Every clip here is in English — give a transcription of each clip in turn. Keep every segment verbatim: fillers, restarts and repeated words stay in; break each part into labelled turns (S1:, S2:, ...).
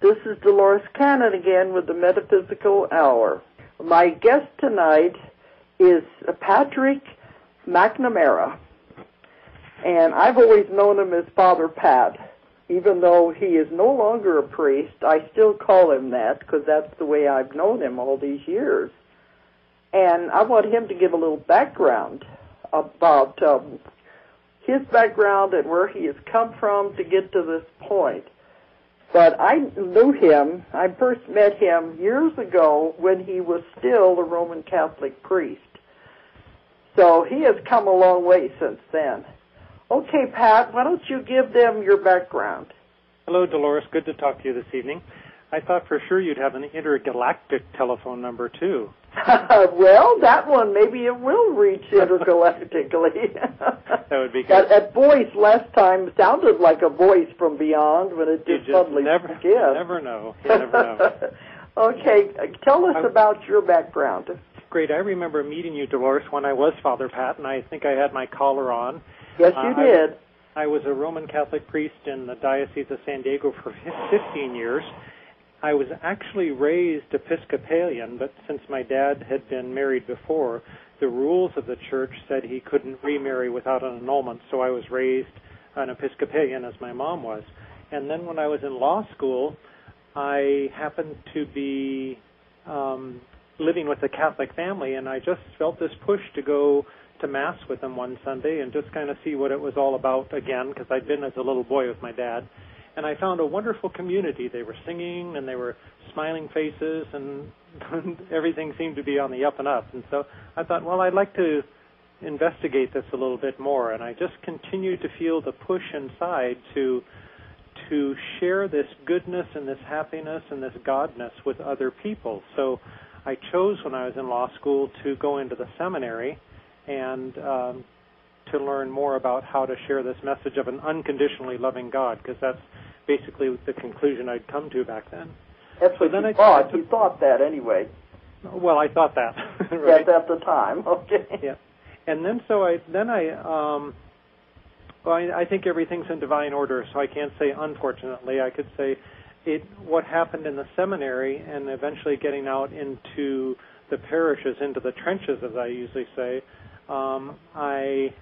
S1: This is Dolores Cannon again with the Metaphysical Hour. My guest tonight is Patrick McNamara, and I've always known him as Father Pat. Even though he is no longer a priest, I still call him that because that's the way I've known him all these years. And I want him to give a little background about um, his background and where he has come from to get to this point. But I knew him, I first met him years ago when he was still a Roman Catholic priest. So he has come a long way since then. Okay, Pat, why don't you give them your background?
S2: Hello, Dolores. Good to talk to you this evening. I thought for sure you'd have an intergalactic telephone number, too.
S1: Well, that one, maybe it will reach intergalactically.
S2: That would be good.
S1: That, that voice last time sounded like a voice from beyond when it just,
S2: just
S1: suddenly
S2: never,
S1: began.
S2: never know. You never know.
S1: Okay, tell us I, about your background.
S2: Great. I remember meeting you, Dolores, when I was Father Pat, and I think I had my collar on.
S1: Yes, you
S2: uh,
S1: did.
S2: I, I was a Roman Catholic priest in the Diocese of San Diego for fifteen years. I was actually raised Episcopalian, but since my dad had been married before, the rules of the church said he couldn't remarry without an annulment, so I was raised an Episcopalian as my mom was. And then when I was in law school, I happened to be um, living with a Catholic family, and I just felt this push to go to Mass with them one Sunday and just kind of see what it was all about again, because I'd been as a little boy with my dad. And I found a wonderful community. They were singing, and they were smiling faces, and everything seemed to be on the up and up. And so I thought, well, I'd like to investigate this a little bit more. And I just continued to feel the push inside to to share this goodness and this happiness and this godness with other people. So I chose when I was in law school to go into the seminary and um, to learn more about how to share this message of an unconditionally loving God, because that's basically the conclusion I'd come to back then.
S1: That's what
S2: so then
S1: you
S2: I
S1: thought.
S2: to,
S1: you thought that anyway.
S2: Well, I thought that. Right?
S1: Yes, at the time. Okay.
S2: Yeah. And then so I then I um, well I, I think everything's in divine order, so I can't say unfortunately. I could say it what happened in the seminary and eventually getting out into the parishes, into the trenches, as I usually say. Um, I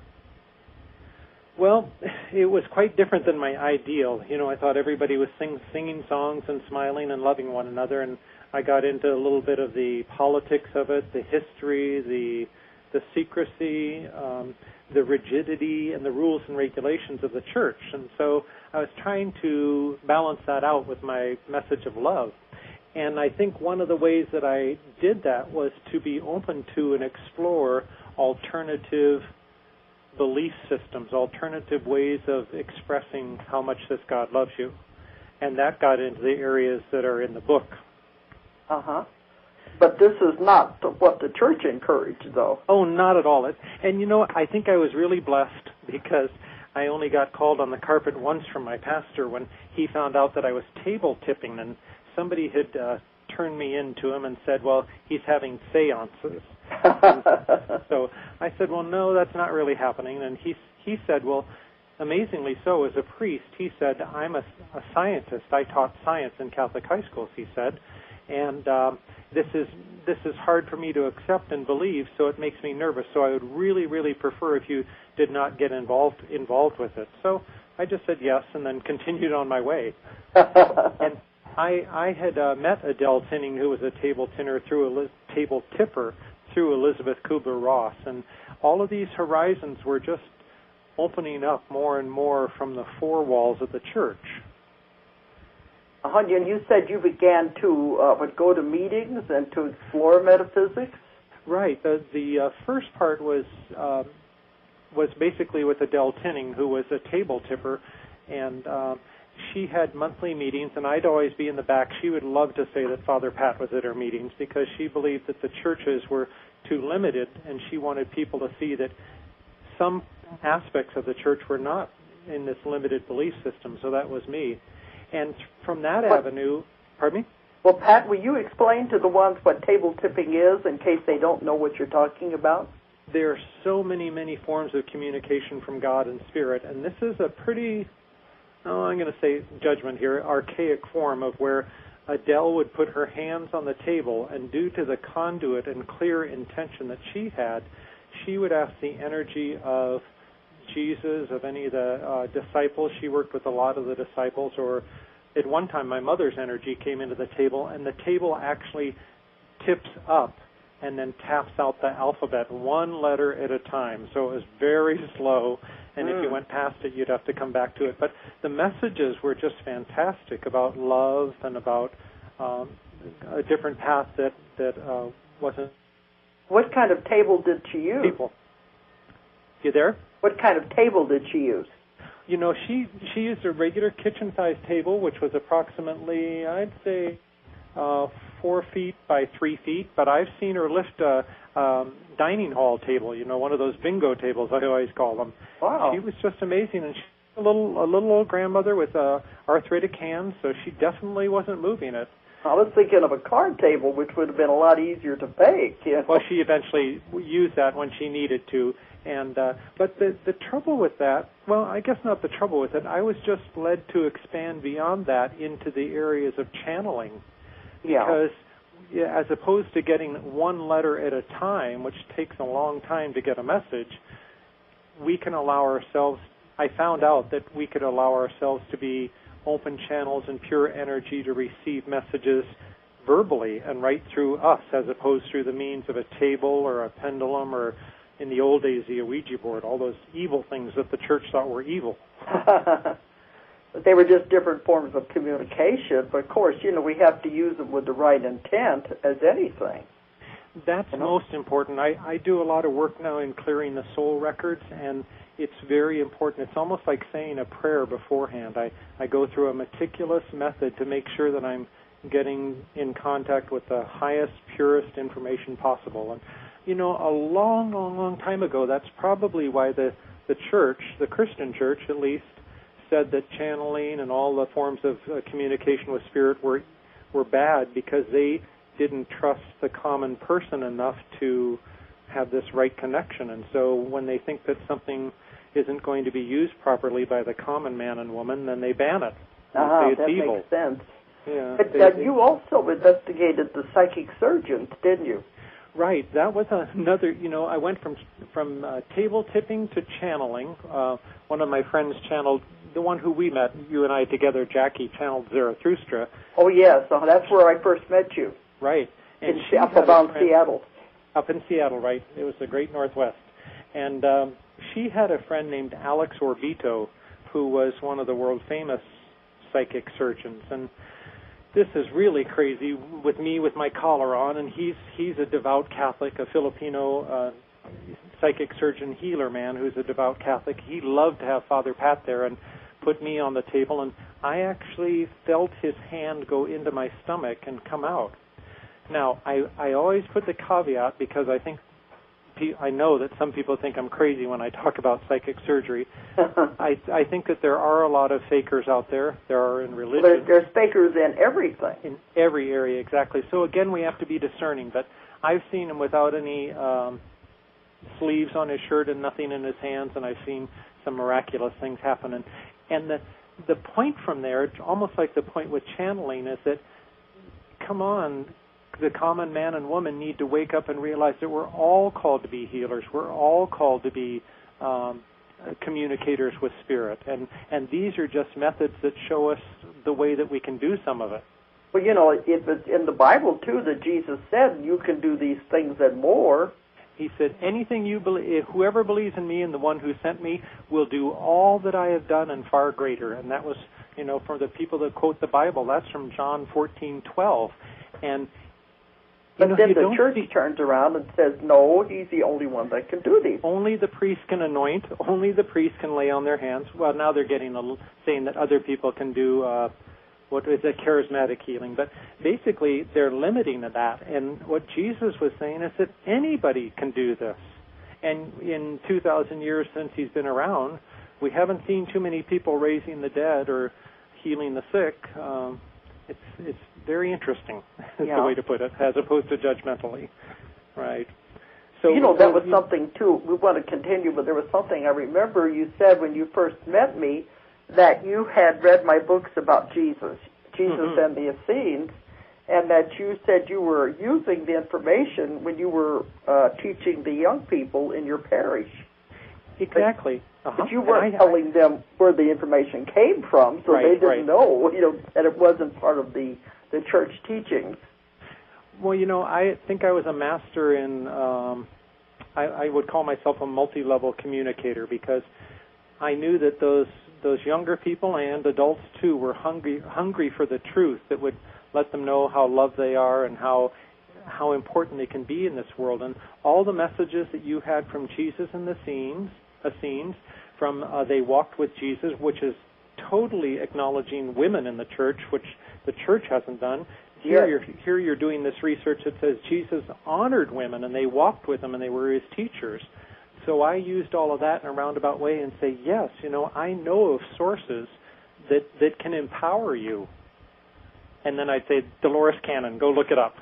S2: Well, it was quite different than my ideal. You know, I thought everybody was sing, singing songs and smiling and loving one another, and I got into a little bit of the politics of it, the history, the the secrecy, um, the rigidity, and the rules and regulations of the church. And so I was trying to balance that out with my message of love. And I think one of the ways that I did that was to be open to and explore alternative belief systems, alternative ways of expressing how much this God loves you. And that got into the areas that are in the book.
S1: Uh-huh. But this is not what the church encouraged, though.
S2: Oh, not at all. It, and, you know, I think I was really blessed because I only got called on the carpet once from my pastor when he found out that I was table tipping, and somebody had uh, turned me in to him and said, well, he's having seances. So I said, well, no, that's not really happening. And he he said, well, amazingly so, as a priest, he said, I'm a, a scientist. I taught science in Catholic high schools, he said, and um, this is this is hard for me to accept and believe, so it makes me nervous. So I would really, really prefer if you did not get involved involved with it. So I just said yes and then continued on my way. And I, I had uh, met Adele Tinning, who was a table tinner through a li- table tipper through Elizabeth Kubler-Ross, and all of these horizons were just opening up more and more from the four walls of the church.
S1: Uh-huh. And you said you began to uh, would go to meetings and to explore metaphysics?
S2: Right. The, the uh, first part was uh, was basically with Adele Tinning, who was a table tipper, and uh, she had monthly meetings, and I'd always be in the back. She would love to say that Father Pat was at her meetings because she believed that the churches were too limited, and she wanted people to see that some aspects of the church were not in this limited belief system, so that was me. And from that
S1: what?
S2: avenue, pardon me?
S1: Well, Pat, will you explain to the ones what table tipping is in case they don't know what you're talking about?
S2: There are so many, many forms of communication from God and Spirit, and this is a pretty oh, I'm going to say judgment here, archaic form of where Adele would put her hands on the table, and due to the conduit and clear intention that she had, she would ask the energy of Jesus, of any of the uh, disciples. She worked with a lot of the disciples, or at one time my mother's energy came into the table, and the table actually tips up and then taps out the alphabet one letter at a time. So it was very slow, and mm. if you went past it, you'd have to come back to it. But the messages were just fantastic about love and about um, a different path that, that uh, wasn't...
S1: What kind of table did she use?
S2: People. You there?
S1: What kind of table did she use?
S2: You know, she, she used a regular kitchen-sized table, which was approximately, I'd say, uh, four feet by three feet, but I've seen her lift a um, dining hall table, you know, one of those bingo tables, I always call them.
S1: Wow.
S2: She was just amazing, and she's a little, a little old grandmother with uh, arthritic hands, so she definitely wasn't moving it.
S1: I was thinking of a card table, which would have been a lot easier to bake. You know?
S2: Well, she eventually used that when she needed to, and uh, but the the trouble with that, well, I guess not the trouble with it, I was just led to expand beyond that into the areas of channeling.
S1: Yeah.
S2: Because yeah, as opposed to getting one letter at a time, which takes a long time to get a message, we can allow ourselves, I found out that we could allow ourselves to be open channels and pure energy to receive messages verbally and right through us, as opposed through the means of a table or a pendulum or, in the old days, the Ouija board, all those evil things that the church thought were evil.
S1: But they were just different forms of communication. But, of course, you know, we have to use them with the right intent as anything.
S2: That's you know? most important. I, I do a lot of work now in clearing the soul records, and it's very important. It's almost like saying a prayer beforehand. I, I go through a meticulous method to make sure that I'm getting in contact with the highest, purest information possible. And, you know, a long, long, long time ago, that's probably why the, the church, the Christian church at least, said that channeling and all the forms of uh, communication with spirit were were bad because they didn't trust the common person enough to have this right connection. And so when they think that something isn't going to be used properly by the common man and woman, then they ban it.
S1: Ah,
S2: say it's
S1: that
S2: evil.
S1: makes sense.
S2: Yeah,
S1: but
S2: they,
S1: uh,
S2: they,
S1: you also investigated the psychic surgeons, didn't you?
S2: Right. That was another, you know, I went from from uh, table tipping to channeling. Uh, one of my friends channeled, the one who we met, you and I together, Jackie, channeled Zarathustra.
S1: Oh, yes. So that's where I first met you.
S2: Right. And
S1: in,
S2: she
S1: up around Seattle.
S2: Up in Seattle, right. It was the great Northwest. And um, she had a friend named Alex Orbito, who was one of the world-famous psychic surgeons. And this is really crazy with me with my collar on, and he's he's a devout Catholic, a Filipino uh, psychic surgeon healer man who's a devout Catholic. He loved to have Father Pat there and put me on the table, and I actually felt his hand go into my stomach and come out. Now, I, I always put the caveat because I think I know that some people think I'm crazy when I talk about psychic surgery. I, I think that there are a lot of fakers out there. There are in religion.
S1: Well, there's, there's fakers in everything.
S2: In every area, exactly. So, again, we have to be discerning. But I've seen him without any um, sleeves on his shirt and nothing in his hands, and I've seen some miraculous things happen. And, and the, the point from there, it's almost like the point with channeling, is that, come on, the common man and woman need to wake up and realize that we're all called to be healers. We're all called to be um, communicators with spirit. And, and these are just methods that show us the way that we can do some of it.
S1: Well, you know, it, it's in the Bible, too, that Jesus said, you can do these things and more.
S2: He said, anything you believe, whoever believes in me and the one who sent me will do all that I have done and far greater. And that was, you know, for the people that quote the Bible, that's from John fourteen twelve. And
S1: But
S2: you know,
S1: then
S2: you
S1: the church
S2: see,
S1: turns around and says, no, he's the only one that can do these.
S2: Only the priest can anoint. Only the priest can lay on their hands. Well, now they're getting a, saying that other people can do, uh, what is it, charismatic healing. But basically, they're limiting that. And what Jesus was saying is that anybody can do this. And in two thousand years since he's been around, we haven't seen too many people raising the dead or healing the sick. Um, it's it's very interesting, is
S1: yeah.
S2: the way to put it, as opposed to judgmentally, right? So
S1: you know, that
S2: so
S1: was
S2: you,
S1: something, too. We want to continue, but there was something I remember you said when you first met me that you had read my books about Jesus, Jesus
S2: Mm-hmm.
S1: and the Essenes, and that you said you were using the information when you were uh, teaching the young people in your parish.
S2: Exactly.
S1: But,
S2: uh-huh.
S1: but you weren't
S2: I,
S1: telling them where the information came from, so
S2: right,
S1: they didn't
S2: right.
S1: know, you know, that it wasn't part of the, the church teachings.
S2: Well, you know, I think I was a master in, um, I, I would call myself a multi-level communicator, because I knew that those those younger people and adults too were hungry hungry for the truth that would let them know how loved they are and how how important they can be in this world. And all the messages that you had from Jesus and the Essenes, Essenes from uh, They Walked with Jesus, which is totally acknowledging women in the church, which the church hasn't done. Here,
S1: Yes.
S2: you're, here you're doing this research that says Jesus honored women and they walked with him and they were his teachers. So I used all of that in a roundabout way and say, yes, you know, I know of sources that, that can empower you. And then I'd say, Dolores Cannon, go look it up.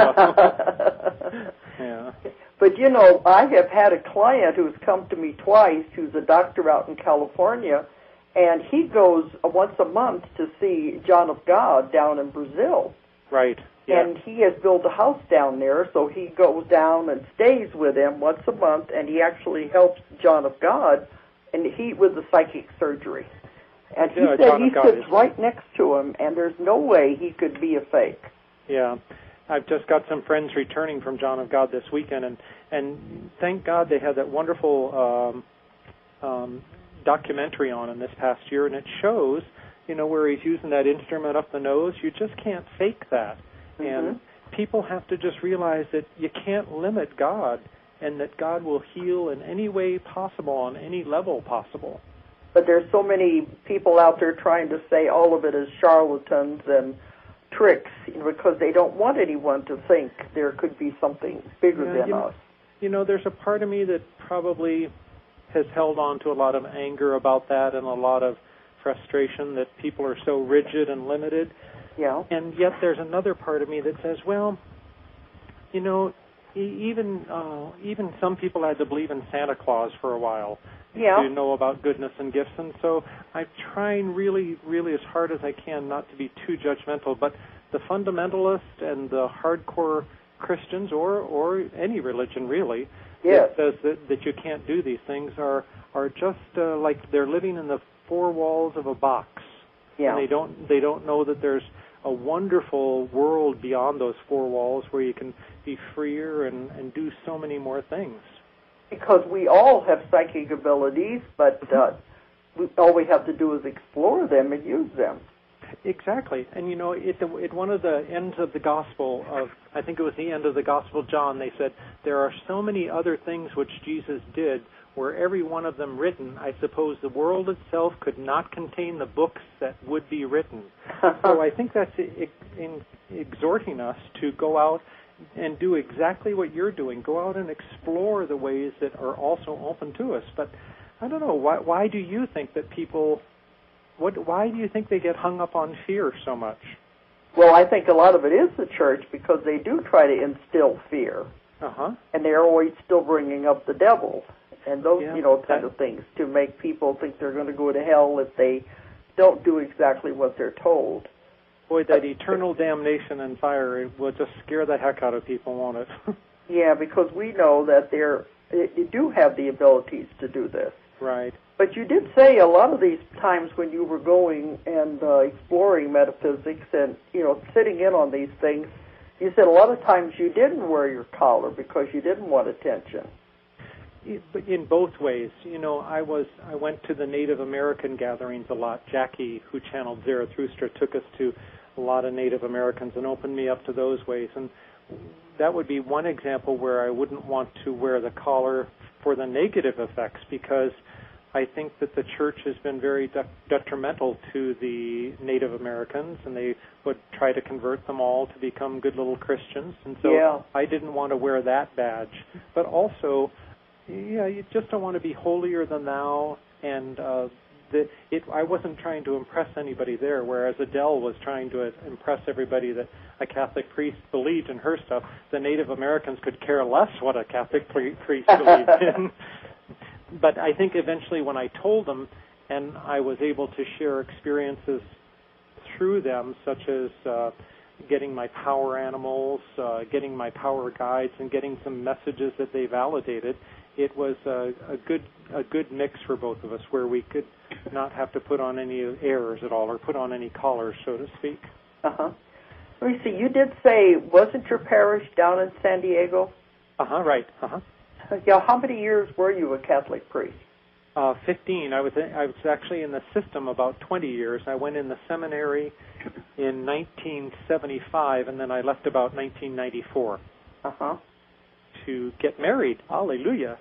S2: Yeah.
S1: But, you know, I have had a client who's come to me twice, who's a doctor out in California, and he goes once a month to see John of God down in Brazil.
S2: Right. Yeah.
S1: And he has built a house down there, so he goes down and stays with him once a month, and he actually helps John of God, and he with the psychic surgery. And he
S2: yeah,
S1: said
S2: John
S1: he
S2: of God
S1: sits
S2: is-
S1: right next to him, and there's no way he could be a fake.
S2: Yeah. I've just got some friends returning from John of God this weekend, and, and thank God they had that wonderful um, um, documentary on him this past year, and it shows, you know, where he's using that instrument up the nose. You just can't fake that.
S1: Mm-hmm.
S2: And people have to just realize that you can't limit God, and that God will heal in any way possible, on any level possible.
S1: But there's so many people out there trying to say all of it is charlatans and tricks, you know, because they don't want anyone to think there could be something bigger
S2: Yeah,
S1: than
S2: you
S1: us.
S2: know, you know, there's a part of me that probably has held on to a lot of anger about that and a lot of frustration that people are so rigid and limited.
S1: Yeah.
S2: And yet there's another part of me that says, well, you know, e- even uh, even some people had to believe in Santa Claus for a while
S1: Yeah.
S2: to know about goodness and gifts. And so I'm trying really, really as hard as I can not to be too judgmental. But the fundamentalists and the hardcore Christians, or, or any religion really,
S1: Yes.
S2: that says that, that you can't do these things are, are just uh, like they're living in the four walls of a box.
S1: Yeah.
S2: And they don't they don't know that there's a wonderful world beyond those four walls where you can be freer and, and do so many more things.
S1: Because we all have psychic abilities, but uh, we, all we have to do is explore them and use them.
S2: Exactly. And, you know, at, the, at one of the ends of the Gospel of, I think it was the end of the Gospel of John, they said, there are so many other things which Jesus did, were every one of them written, I suppose the world itself could not contain the books that would be written. So I think that's ex- in exhorting us to go out and do exactly what you're doing. Go out and explore the ways that are also open to us. But I don't know, why, why do you think that people, what, why do you think they get hung up on fear so much?
S1: Well, I think a lot of it is the church, because they do try to instill fear.
S2: Uh-huh.
S1: And they're always still bringing up the devil and those,
S2: Yeah,
S1: you know, kind
S2: that-
S1: of things to make people think they're going to go to hell if they don't do exactly what they're told.
S2: Boy, that eternal damnation and fire will just scare the heck out of people, won't it?
S1: Yeah, because we know that they're, you do have the abilities to do this.
S2: Right.
S1: But you did say a lot of these times when you were going and uh, exploring metaphysics and, you know, sitting in on these things, you said a lot of times you didn't wear your collar because you didn't want attention.
S2: But in both ways, you know, I was I went to the Native American gatherings a lot. Jackie, who channeled Zarathustra, took us to a lot of Native Americans and opened me up to those ways. And that would be one example where I wouldn't want to wear the collar for the negative effects, because I think that the church has been very de- detrimental to the Native Americans, and they would try to convert them all to become good little Christians. And so
S1: Yeah.
S2: I didn't want to wear that badge. But also, yeah, you just don't want to be holier than thou, and uh, the, it, I wasn't trying to impress anybody there, whereas Adele was trying to uh, impress everybody that a Catholic priest believed in her stuff. The Native Americans could care less what a Catholic pri- priest believed in. But I think eventually when I told them, and I was able to share experiences through them, such as uh, getting my power animals, uh, getting my power guides, and getting some messages that they validated. It was a, a good a good mix for both of us, where we could not have to put on any airs at all, or put on any collars, so to speak.
S1: Uh-huh. Let me see, you did say, wasn't your parish down in San Diego?
S2: Uh-huh, right, uh-huh.
S1: Yeah, how many years were you a Catholic priest?
S2: Uh, fifteen. I was I was actually in the system about twenty years. I went in the seminary in nineteen seventy-five, and then I left about nineteen ninety-four.
S1: Uh-huh.
S2: To get married. Hallelujah.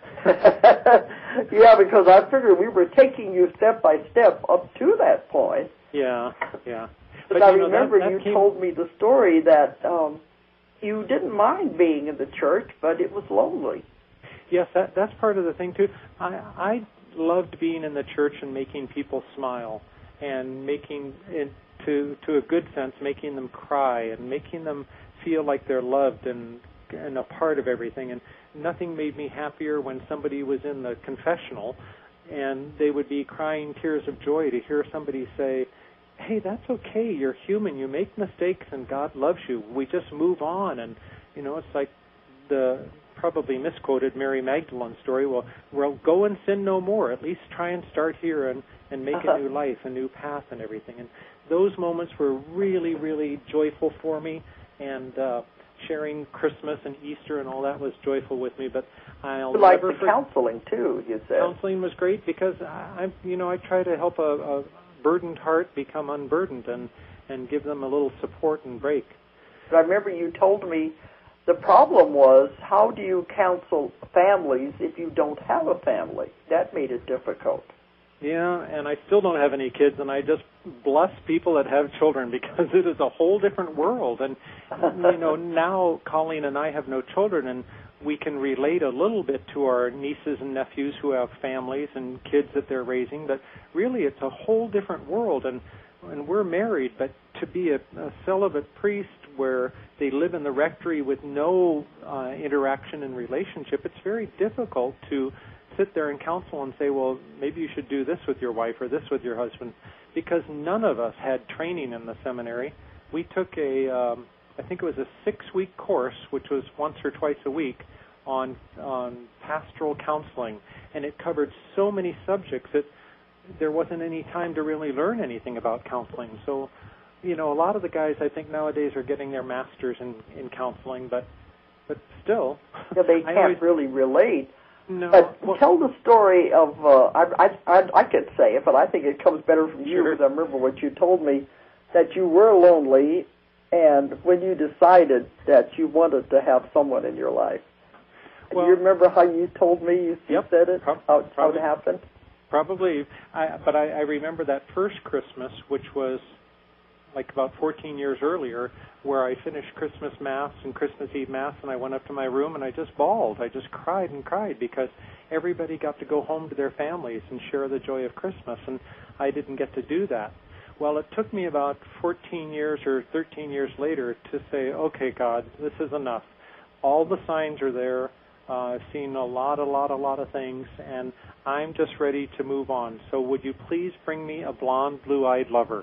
S1: Yeah, because I figured we were taking you step by step up to that point.
S2: Yeah, yeah.
S1: But, but I you know, remember that, that you came... told me the story that um, you didn't mind being in the church, but it was lonely.
S2: Yes, that, that's part of the thing, too. I, I loved being in the church and making people smile, and making, it, to, to a good sense, making them cry and making them feel like they're loved and and a part of everything. And nothing made me happier when somebody was in the confessional and they would be crying tears of joy to hear somebody say, hey, that's okay, you're human, you make mistakes and God loves you, we just move on. And you know, it's like the probably misquoted Mary Magdalene story, well, well go and sin no more, at least try and start here and, and make uh-huh. a new life, a new path and everything. And those moments were really, really joyful for me, and uh sharing Christmas and Easter and all that was joyful with me. But I'll
S1: like
S2: never
S1: the counseling too, you said.
S2: Counseling was great because I, I you know, I try to help a, a burdened heart become unburdened and and give them a little support and break.
S1: But I remember you told me the problem was, how do you counsel families if you don't have a family? That made it difficult.
S2: Yeah, and I still don't have any kids, and I just bless people that have children, because it is a whole different world. And, you know, now Colleen and I have no children, and we can relate a little bit to our nieces and nephews who have families and kids that they're raising, but really it's a whole different world. And, and we're married, but to be a, a celibate priest where they live in the rectory with no uh, interaction and relationship, it's very difficult to sit there and counsel and say, well, maybe you should do this with your wife or this with your husband, because none of us had training in the seminary. We took a, um, I think it was a six-week course, which was once or twice a week, on on pastoral counseling, and it covered so many subjects that there wasn't any time to really learn anything about counseling. So, you know, a lot of the guys I think nowadays are getting their masters in, in counseling, but but still,
S1: yeah, they can't always, really relate.
S2: No.
S1: But
S2: well,
S1: tell the story of, uh, I, I, I, I could say it, but I think it comes better from you,
S2: sure.
S1: because I remember what you told me, that you were lonely, and when you decided that you wanted to have someone in your life.
S2: Well,
S1: do you remember how you told me, you
S2: yep,
S1: said it,
S2: prob-
S1: how, how
S2: probably,
S1: it happened?
S2: Probably, I, but I, I remember that first Christmas, which was like about fourteen years earlier, where I finished Christmas Mass and Christmas Eve Mass, and I went up to my room and I just bawled. I just cried and cried because everybody got to go home to their families and share the joy of Christmas, and I didn't get to do that. Well, it took me about fourteen years or thirteen years later to say, okay, God, this is enough. All the signs are there. Uh, I've seen a lot, a lot, a lot of things, and I'm just ready to move on. So would you please bring me a blonde, blue-eyed lover?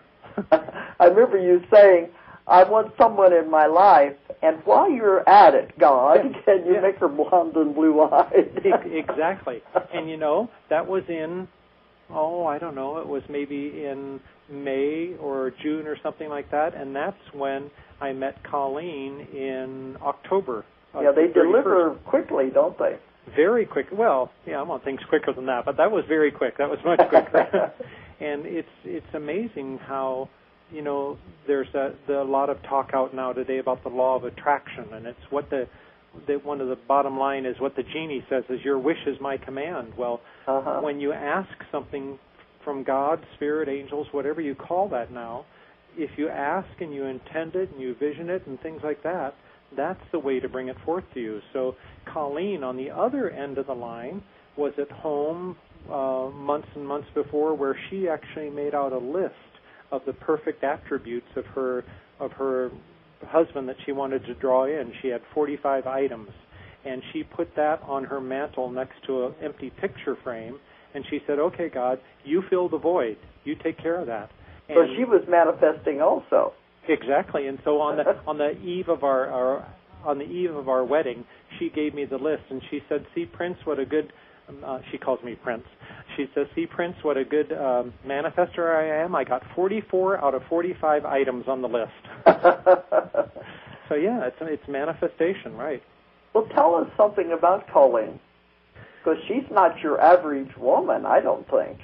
S1: I remember you saying, I want someone in my life, and while you're at it, God,
S2: yeah.
S1: can you
S2: yeah.
S1: make her blonde and blue-eyed?
S2: Exactly. And, you know, that was in, oh, I don't know, it was maybe in May or June or something like that, and that's when I met Colleen in October.
S1: Yeah, they deliver quickly, don't they?
S2: Very quick. Well, yeah, I want things quicker than that, but that was very quick. That was much quicker. And it's it's amazing how, you know, there's a, the, a lot of talk out now today about the law of attraction, and it's what the, the one of the bottom line is what the genie says is, your wish is my command. Well,
S1: uh-huh.
S2: when you ask something from God, Spirit, angels, whatever you call that now, if you ask and you intend it and you vision it and things like that, that's the way to bring it forth to you. So Colleen, on the other end of the line, was at home uh, months and months before, where she actually made out a list of the perfect attributes of her of her husband that she wanted to draw in. She had forty-five items, and she put that on her mantle next to an empty picture frame, And she said, okay, God, you fill the void. You take care of that. And
S1: so she was manifesting also.
S2: Exactly. And so on the on the eve of our, our on the eve of our wedding, she gave me the list, and she said, see, Prince, what a good, uh, she calls me Prince. She says, see, Prince, what a good um, manifester I am. I got forty-four out of forty-five items on the list. So, yeah, it's it's manifestation, right.
S1: Well, tell us something about Colleen, because she's not your average woman, I don't think.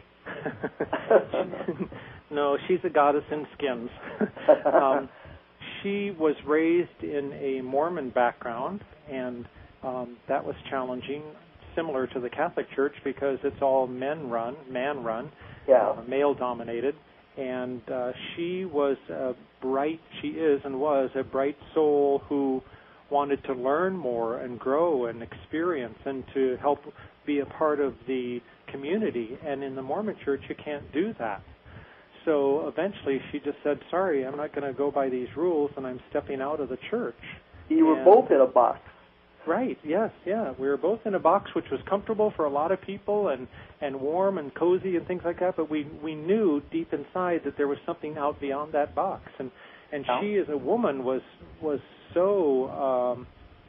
S2: No, she's a goddess in skins. um, she was raised in a Mormon background, and um, that was challenging, similar to the Catholic Church, because it's all men-run, man-run,
S1: yeah.
S2: uh, male-dominated. And uh, she was a bright, she is and was a bright soul who wanted to learn more and grow and experience and to help be a part of the community. And in the Mormon Church, you can't do that. So eventually she just said, sorry, I'm not going to go by these rules, and I'm stepping out of the church.
S1: You were
S2: and,
S1: both in a box.
S2: Right, yes, yeah. We were both in a box which was comfortable for a lot of people and, and warm and cozy and things like that, but we, we knew deep inside that there was something out beyond that box. And, and
S1: oh.
S2: she as a woman was was so um,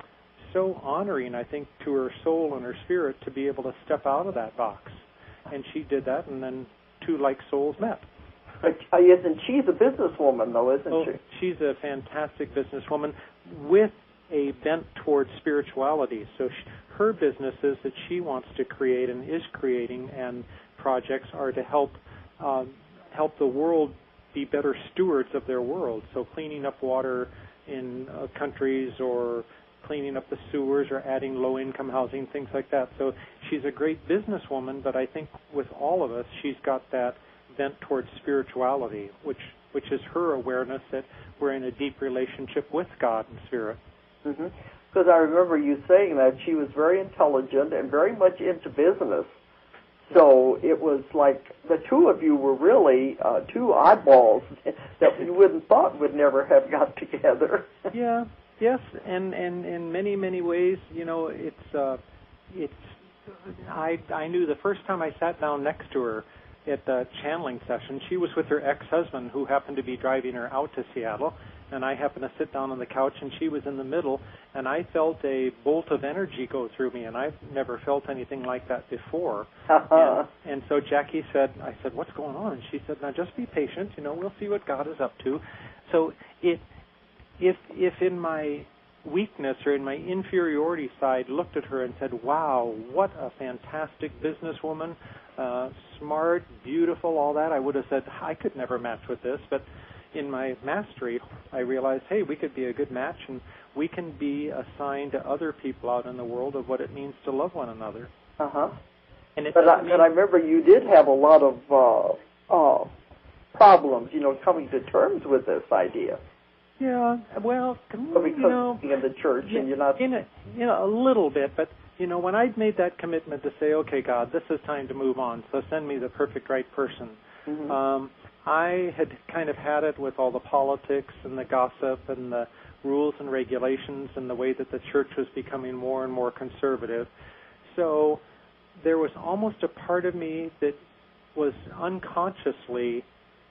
S2: so honoring, I think, to her soul and her spirit to be able to step out of that box. And she did that, and then two like souls met.
S1: But, uh, isn't she's a businesswoman, though, isn't
S2: oh,
S1: she?
S2: She's a fantastic businesswoman with a bent towards spirituality. So she, her businesses that she wants to create and is creating and projects are to help um, help the world be better stewards of their world. So cleaning up water in uh, countries, or cleaning up the sewers, or adding low-income housing, things like that. So she's a great businesswoman, but I think with all of us, she's got that bent towards spirituality, which which is her awareness that we're in a deep relationship with God and Spirit.
S1: Because mm-hmm. I remember you saying that she was very intelligent and very much into business. So it was like the two of you were really uh, two oddballs that you wouldn't thought would never have got together.
S2: Yeah, yes, and, and in many, many ways, you know, it's, uh, it's, I, I knew the first time I sat down next to her at the channeling session, she was with her ex-husband who happened to be driving her out to Seattle, and I happened to sit down on the couch, and she was in the middle, and I felt a bolt of energy go through me, and I've never felt anything like that before.
S1: Uh-huh.
S2: And, and so Jackie said, I said, what's going on? And she said, now just be patient, you know, we'll see what God is up to. So it, if if in my weakness or in my inferiority side looked at her and said, wow, what a fantastic businesswoman, uh, smart, beautiful, all that, I would have said, I could never match with this. But in my mastery, I realized, hey, we could be a good match, and we can be a sign to other people out in the world of what it means to love one another.
S1: Uh-huh.
S2: And it
S1: but, I,
S2: mean,
S1: but I remember you did have a lot of uh, uh, problems, you know, coming to terms with this idea.
S2: Yeah, well,
S1: well
S2: you know,
S1: in the church,
S2: yeah,
S1: and you're not
S2: in a, you know, a little bit, but you know, when I'd made that commitment to say, okay, God, this is time to move on, so send me the perfect right person.
S1: Mm-hmm.
S2: Um, I had kind of had it with all the politics and the gossip and the rules and regulations and the way that the church was becoming more and more conservative. So there was almost a part of me that was unconsciously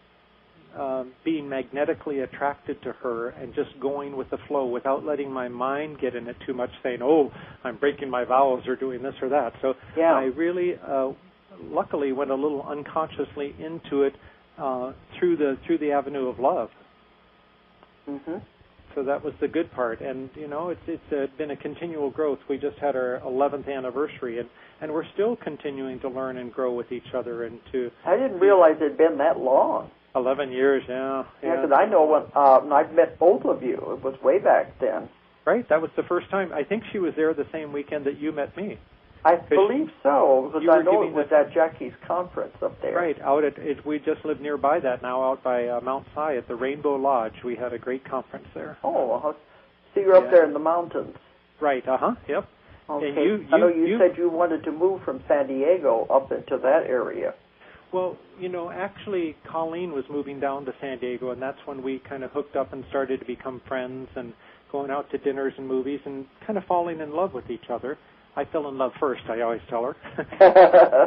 S2: Um, being magnetically attracted to her and just going with the flow without letting my mind get in it too much, saying, oh, I'm breaking my vows or doing this or that. So
S1: yeah.
S2: I really, uh, luckily, went a little unconsciously into it uh, through the through the avenue of love.
S1: Mm-hmm.
S2: So that was the good part. And, you know, it's it's uh, been a continual growth. We just had our eleventh anniversary, and, and we're still continuing to learn and grow with each other. And to
S1: I didn't realize it had been that long.
S2: Eleven years, yeah.
S1: Yeah, because yeah, I know when uh, I've met both of you. It was way back then.
S2: Right, that was the first time. I think she was there the same weekend that you met me.
S1: I believe so, because I know it was
S2: the,
S1: at Jackie's conference up there.
S2: Right, out at it, we just live nearby that now, out by uh, Mount Si at the Rainbow Lodge. We had a great conference there.
S1: Oh, uh-huh. So you're up
S2: yeah.
S1: there in the mountains.
S2: Right, uh-huh, yep.
S1: Okay,
S2: and you, you,
S1: I know you,
S2: you
S1: said you wanted to move from San Diego up into that area.
S2: Well, you know, actually, Colleen was moving down to San Diego, and that's when we kind of hooked up and started to become friends and going out to dinners and movies and kind of falling in love with each other. I fell in love first, I always tell her.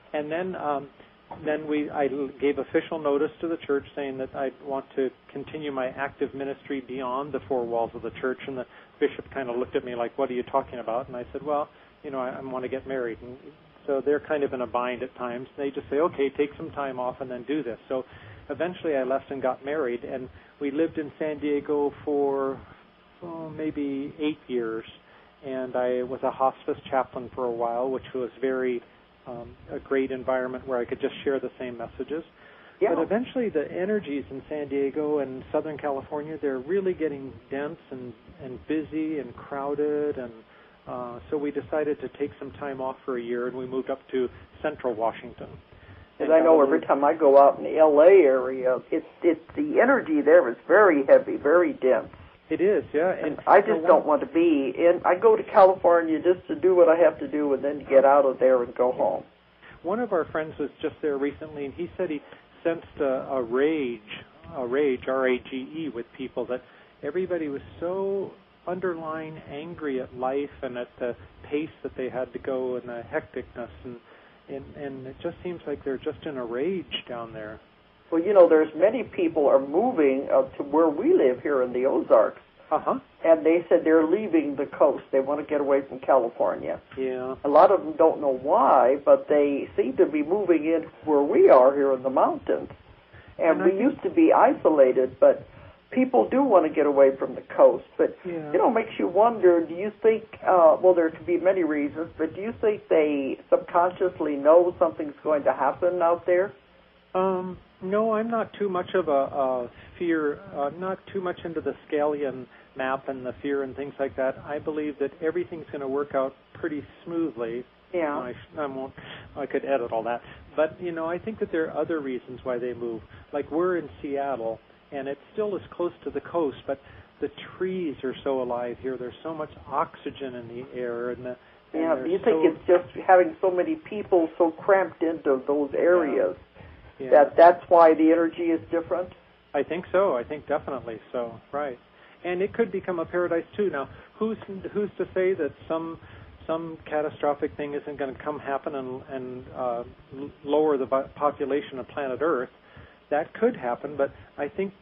S2: And then um, then we I gave official notice to the church saying that I want to continue my active ministry beyond the four walls of the church. And the bishop kind of looked at me like, "What are you talking about?" And I said, "Well, you know, I, I want to get married." And so they're kind of in a bind at times. They just say, "Okay, take some time off and then do this." So eventually I left and got married, and we lived in San Diego for oh, maybe eight years. And I was a hospice chaplain for a while, which was very um, a great environment where I could just share the same messages.
S1: Yeah.
S2: But eventually the energies in San Diego and Southern California, they're really getting dense and, and busy and crowded. And uh, so we decided to take some time off for a year, and we moved up to Central Washington.
S1: Because I know every time I go out in the L A area, it's, it's the energy there is very heavy, very dense.
S2: It is, yeah.
S1: And, and I just don't want to be in. I go to California just to do what I have to do and then get out of there and go home.
S2: One of our friends was just there recently, and he said he sensed a, a rage, a rage, R A G E, with people, that everybody was so underlying angry at life and at the pace that they had to go and the hecticness, and and, and it just seems like they're just in a rage down there.
S1: Well, you know, there's many people are moving uh, to where we live here in the Ozarks.
S2: Uh-huh.
S1: And they said they're leaving the coast. They want to get away from California.
S2: Yeah.
S1: A lot of them don't know why, but they seem to be moving in where we are here in the mountains. And, and we used to be isolated, but people do want to get away from the coast. But,
S2: yeah.
S1: you know, it makes you wonder, do you think, uh, well, there could be many reasons, but do you think they subconsciously know something's going to happen out there?
S2: Um, no, I'm not too much of a, a fear, uh, not too much into the Scalian map and the fear and things like that. I believe that everything's going to work out pretty smoothly.
S1: Yeah.
S2: I, I won't, I could edit all that. But, you know, I think that there are other reasons why they move. Like, we're in Seattle, and it still is close to the coast, but the trees are so alive here. There's so much oxygen in the air. And the,
S1: yeah,
S2: and
S1: do you think
S2: so,
S1: it's just having so many people so cramped into those areas?
S2: Yeah. Yeah.
S1: That that's why the energy is different?
S2: I think so. I think definitely so. Right. And it could become a paradise too. Now, who's who's to say that some some catastrophic thing isn't going to come happen and and uh, lower the population of planet Earth? That could happen, but I think,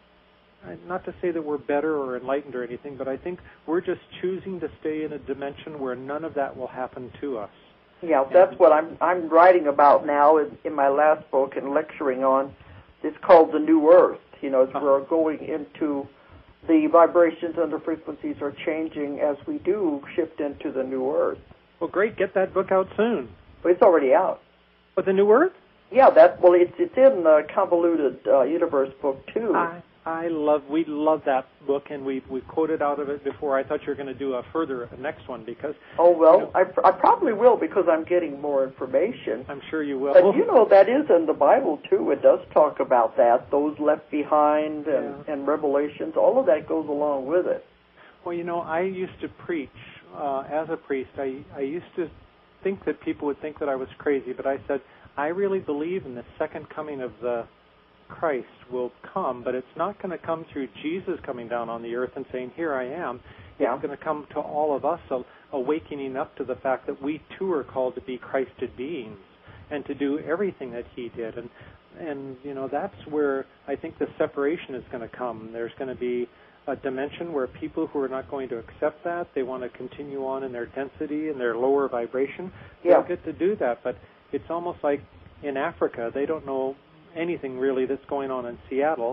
S2: not to say that we're better or enlightened or anything, but I think we're just choosing to stay in a dimension where none of that will happen to us.
S1: Yeah, that's what I'm I'm writing about now in, in my last book and lecturing on. It's called The New Earth. You know, as we're going into the vibrations and the frequencies are changing as we do shift into the New Earth.
S2: Well, great. Get that book out soon.
S1: But it's already out.
S2: But The New Earth?
S1: Yeah, that well, it's it's in the Convoluted uh, Universe book too.
S2: I I love we love that book, and we we quoted out of it before. I thought you were going to do a further a next one because.
S1: Oh well,
S2: you know,
S1: I I probably will because I'm getting more information.
S2: I'm sure you will.
S1: But you know that is in the Bible too. It does talk about that. Those left behind and
S2: yeah.
S1: and Revelations. All of that goes along with it.
S2: Well, you know, I used to preach uh, as a priest. I I used to think that people would think that I was crazy, but I said I really believe in the second coming of the Christ will come, but it's not going to come through Jesus coming down on the earth and saying, "Here I am."
S1: Yeah.
S2: It's going to come to all of us, uh, awakening up to the fact that we too are called to be Christed beings and to do everything that He did. And and you know that's where I think the separation is going to come. There's going to be a dimension where people who are not going to accept that, they want to continue on in their density and their lower vibration.
S1: Yeah.
S2: They'll get to do that, but it's almost like in Africa, they don't know anything really that's going on in Seattle.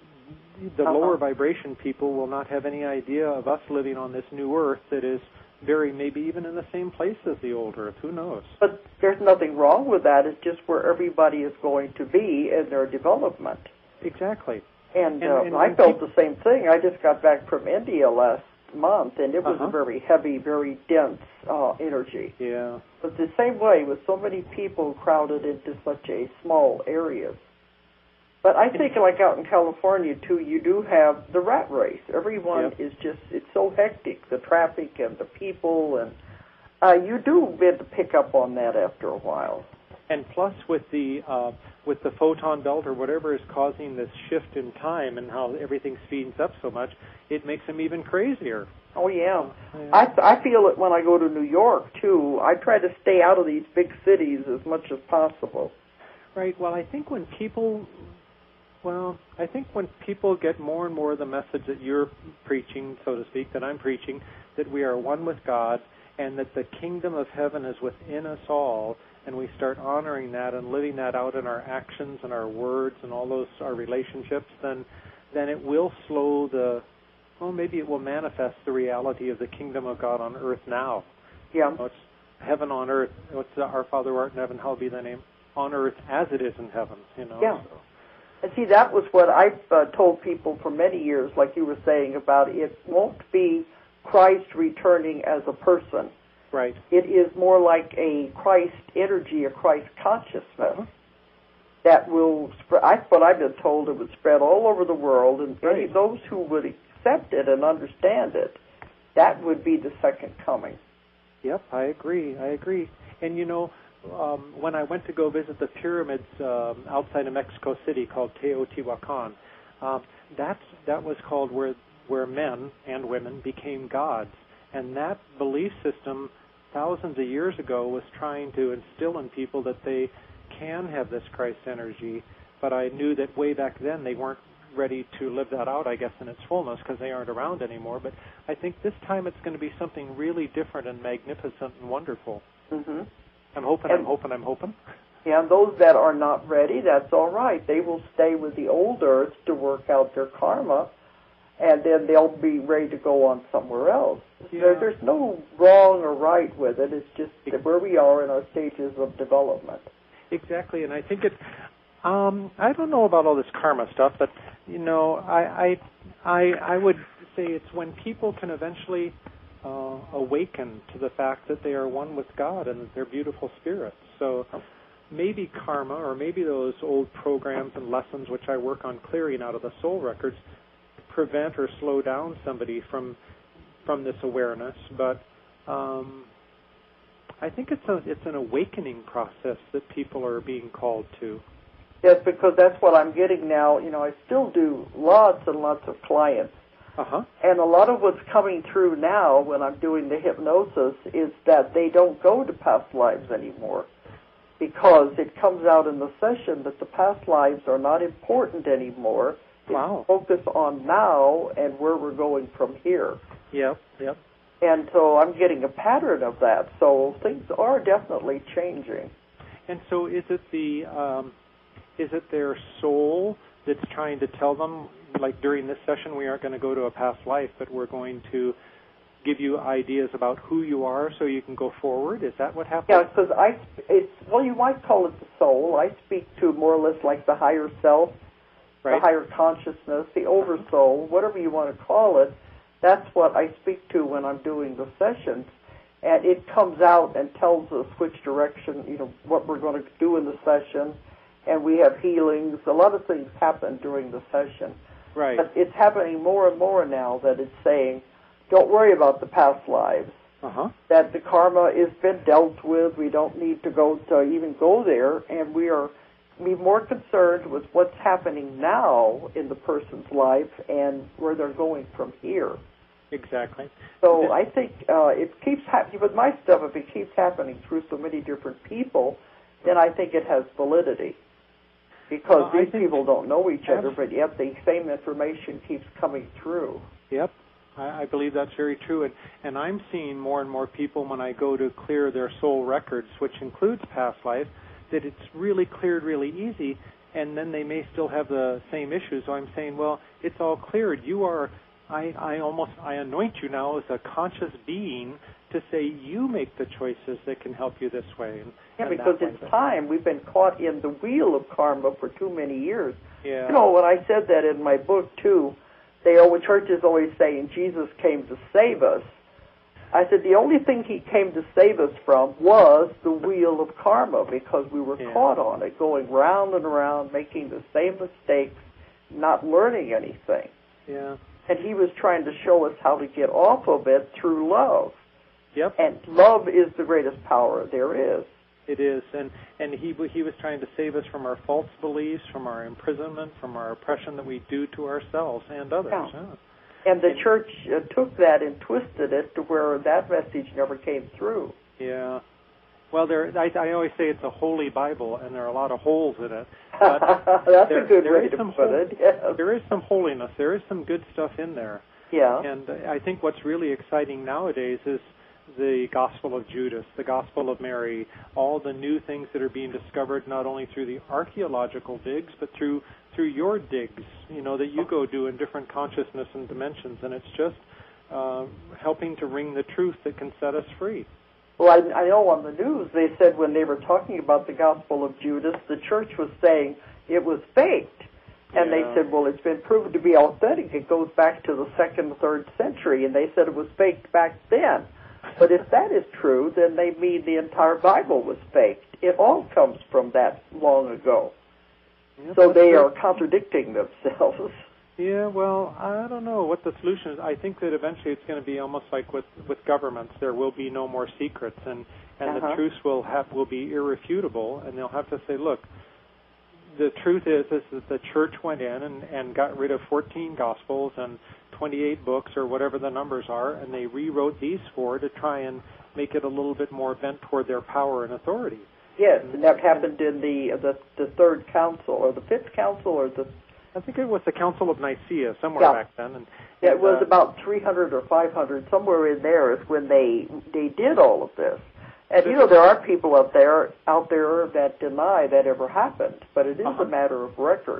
S2: The
S1: uh-huh.
S2: lower vibration people will not have any idea of us living on this new earth that is very, maybe even in the same place as the old earth. Who knows?
S1: But there's nothing wrong with that. It's just where everybody is going to be in their development.
S2: Exactly.
S1: And,
S2: and,
S1: uh,
S2: and
S1: I felt
S2: people,
S1: the same thing. I just got back from India last month, and it was
S2: uh-huh.
S1: a very heavy, very dense uh, energy.
S2: Yeah.
S1: But the same way, with so many people crowded into such a small areas. But I think, like out in California, too, you do have the rat race. Everyone
S2: yep.
S1: is just, it's so hectic, the traffic and the people, and uh, you do get to pick up on that after a while.
S2: And plus, with the uh, with the photon belt or whatever is causing this shift in time and how everything speeds up so much, it makes them even crazier.
S1: Oh, yeah.
S2: yeah.
S1: I, I feel it when I go to New York, too. I try to stay out of these big cities as much as possible.
S2: Right. Well, I think when people, well, I think when people get more and more the message that you're preaching, so to speak, that I'm preaching, that we are one with God and that the kingdom of heaven is within us all, and we start honoring that and living that out in our actions and our words and all those, our relationships, then then it will slow the, well, maybe it will manifest the reality of the kingdom of God on earth now.
S1: Yeah.
S2: You know, it's heaven on earth. What's the, our Father who art in heaven, hallowed be thy name. On earth as it is in heaven, you know.
S1: Yeah.
S2: So.
S1: And see, that was what I've uh, told people for many years, like you were saying about it won't be Christ returning as a person.
S2: Right.
S1: It is more like a Christ energy, a Christ consciousness uh-huh. that will spread. I what I've been told it would spread all over the world, and
S2: right.
S1: any of those who would accept it and understand it, that would be the second coming.
S2: Yep, I agree. I agree. And you know, um, when I went to go visit the pyramids um, outside of Mexico City called Teotihuacan, um, that's that was called where where men and women became gods. And that belief system, thousands of years ago, was trying to instill in people that they can have this Christ energy. But I knew that way back then they weren't ready to live that out, I guess, in its fullness because they aren't around anymore. But I think this time it's going to be something really different and magnificent and wonderful.
S1: Mm-hmm.
S2: I'm hoping,
S1: and,
S2: I'm hoping, I'm hoping.
S1: Yeah, and those that are not ready, that's all right. They will stay with the old earth to work out their karma, and then they'll be ready to go on somewhere else.
S2: Yeah.
S1: There, there's no wrong or right with it. It's just that where we are in our stages of development.
S2: Exactly, and I think it. Um, I don't know about all this karma stuff, but you know, I I I, I would say it's when people can eventually uh, awaken to the fact that they are one with God and that they're beautiful spirits. So maybe karma, or maybe those old programs and lessons which I work on clearing out of the soul records, prevent or slow down somebody from from this awareness, but um, I think it's a it's an awakening process that people are being called to.
S1: Yes, because that's what I'm getting now. You know, I still do lots and lots of clients,
S2: uh-huh.
S1: and a lot of what's coming through now when I'm doing the hypnosis is that they don't go to past lives anymore, because it comes out in the session that the past lives are not important anymore.
S2: Wow.
S1: Focus on now and where we're going from here.
S2: Yep, yep.
S1: And so I'm getting a pattern of that. So things are definitely changing.
S2: And so is it the um, is it their soul that's trying to tell them, like during this session, we aren't going to go to a past life, but we're going to give you ideas about who you are so you can go forward? Is that what happens?
S1: Yeah, because I, it's, well, you might call it the soul. I speak to more or less like the higher self.
S2: Right.
S1: The higher consciousness, the oversoul, whatever you want to call it, that's what I speak to when I'm doing the sessions. And it comes out and tells us which direction, you know, what we're going to do in the session. And we have healings. A lot of things happen during the session.
S2: Right.
S1: But it's happening more and more now that it's saying, don't worry about the past lives.
S2: Uh-huh.
S1: That the karma has been dealt with. We don't need to go to even go there. And we are be more concerned with what's happening now in the person's life and where they're going from here.
S2: Exactly.
S1: So I think uh, it keeps happening with my stuff. If it keeps happening through so many different people, then I think it has validity, because
S2: well,
S1: these people don't know each other, but yet the same information keeps coming through.
S2: Yep. I, I believe that's very true. And, and I'm seeing more and more people when I go to clear their soul records, which includes past life, that it's really cleared really easy, and then they may still have the same issues. So I'm saying, well, it's all cleared. You are, I, I almost, I anoint you now as a conscious being to say you make the choices that can help you this way. And,
S1: yeah,
S2: and
S1: because
S2: it's
S1: way. time. We've been caught in the wheel of karma for too many years.
S2: Yeah.
S1: You know, when I said that in my book, too, they always, churches always saying Jesus came to save us. I said the only thing he came to save us from was the wheel of karma, because we were
S2: yeah.
S1: caught on it, going round and around, making the same mistakes, not learning anything.
S2: Yeah.
S1: And he was trying to show us how to get off of it through love.
S2: Yep.
S1: And love is the greatest power there is.
S2: It is, and and he he was trying to save us from our false beliefs, from our imprisonment, from our oppression that we do to ourselves and others.
S1: Yeah.
S2: Yeah.
S1: And the
S2: and,
S1: church uh, took that and twisted it to where that message never came through.
S2: Yeah. Well, there. I, I always say it's a holy Bible, and there are a lot of holes in it. But
S1: That's
S2: there,
S1: a good
S2: there
S1: way
S2: is
S1: to
S2: some
S1: put
S2: hol-
S1: it. Yes.
S2: There is some holiness. There is some good stuff in there.
S1: Yeah.
S2: And I think what's really exciting nowadays is the Gospel of Judas, the Gospel of Mary, all the new things that are being discovered not only through the archaeological digs, but through through your digs, you know, that you go do in different consciousness and dimensions. And it's just uh, helping to ring the truth that can set us free.
S1: Well, I, I know on the news they said when they were talking about the Gospel of Judas, the church was saying it was faked. And
S2: Yeah.
S1: they said, well, it's been proven to be authentic. It goes back to the second, third century. And they said it was faked back then. But if that is true, then they mean the entire Bible was faked. It all comes from that long ago.
S2: Yep,
S1: So they
S2: true.
S1: are contradicting themselves.
S2: Yeah, well, I don't know what the solution is. I think that eventually it's going to be almost like with, with governments. There will be no more secrets, and, and
S1: Uh-huh.
S2: the truths will have will be irrefutable, and they'll have to say, look, the truth is, is that the church went in and, and got rid of fourteen Gospels and twenty-eight books or whatever the numbers are, and they rewrote these four to try and make it a little bit more bent toward their power and authority.
S1: Yes, and that happened in the, the the third council, or the fifth council, or the...
S2: I think it was the Council of Nicaea somewhere
S1: Yeah.
S2: back then. And,
S1: Yeah, it
S2: and,
S1: was
S2: uh,
S1: about three hundred or five hundred, somewhere in there is when they they did all of this. And, you know, there are people out there out there that deny that ever happened, but it is
S2: Uh-huh.
S1: a matter of record.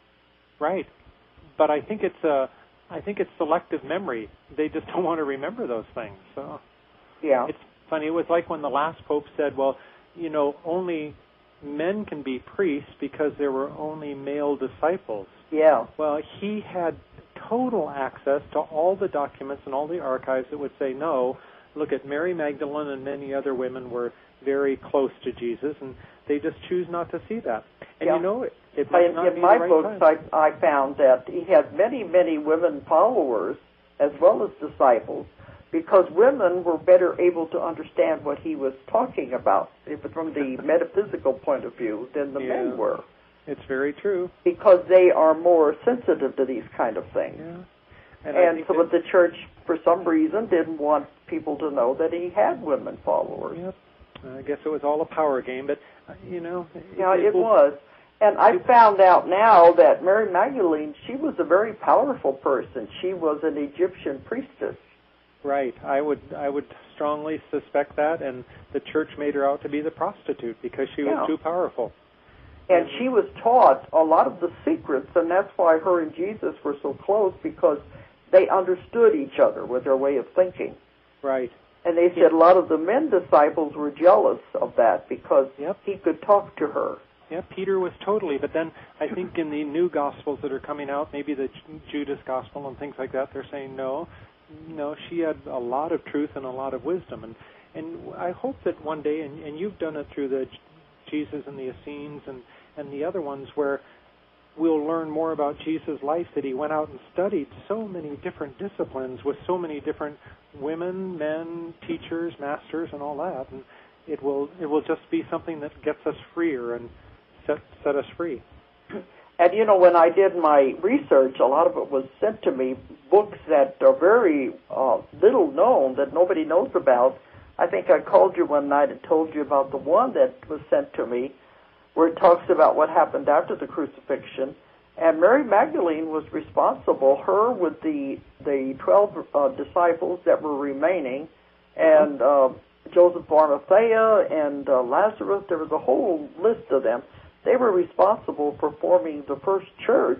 S2: Right, but I think it's uh, I think it's selective memory. They just don't want to remember those things. So
S1: Yeah.
S2: it's funny. It was like when the last pope said, "Well, you know, only men can be priests because there were only male disciples."
S1: Yeah.
S2: Well, he had total access to all the documents and all the archives that would say no. Look at Mary Magdalene and many other women were very close to Jesus, and they just choose not to see that. And
S1: Yeah.
S2: you know, it, it
S1: I,
S2: must not
S1: in
S2: be
S1: my
S2: the right
S1: books,
S2: time.
S1: I, I found that he had many, many women followers as well as disciples, because women were better able to understand what he was talking about if it's from the metaphysical point of view than the
S2: Yeah.
S1: men were,
S2: It's very true.
S1: because they are more sensitive to these kind of things.
S2: Yeah. And,
S1: And,
S2: I think
S1: so
S2: that,
S1: the church, for some reason, didn't want people to know that he had women followers.
S2: Yep. I guess it was all a power game, but, uh, you know.
S1: Yeah, it was. And I found out now that Mary Magdalene, she was a very powerful person. She was an Egyptian priestess.
S2: Right. I would I would strongly suspect that, and the church made her out to be the prostitute because she
S1: Yeah.
S2: was too powerful.
S1: And she was taught a lot of the secrets, and that's why her and Jesus were so close, because they understood each other with their way of thinking.
S2: Right.
S1: And they said a lot of the men disciples were jealous of that because
S2: Yep.
S1: he could talk to her.
S2: Yeah, Peter was totally, but then I think in the new Gospels that are coming out, maybe the J- Judas Gospel and things like that, they're saying no, no, she had a lot of truth and a lot of wisdom. And, and I hope that one day, and, and you've done it through the J- Jesus and the Essenes and, and the other ones, where we'll learn more about Jesus' life, that he went out and studied so many different disciplines with so many different women, men, teachers, masters, and all that. And it will it will just be something that gets us freer and set set us free.
S1: And, you know, when I did my research, a lot of it was sent to me, books that are very uh, little known, that nobody knows about. I think I called you one night and told you about the one that was sent to me, where it talks about what happened after the crucifixion. And Mary Magdalene was responsible, her with the the twelve uh, disciples that were remaining, and uh, Joseph of Arimathea and uh, Lazarus. There was a whole list of them. They were responsible for forming the first church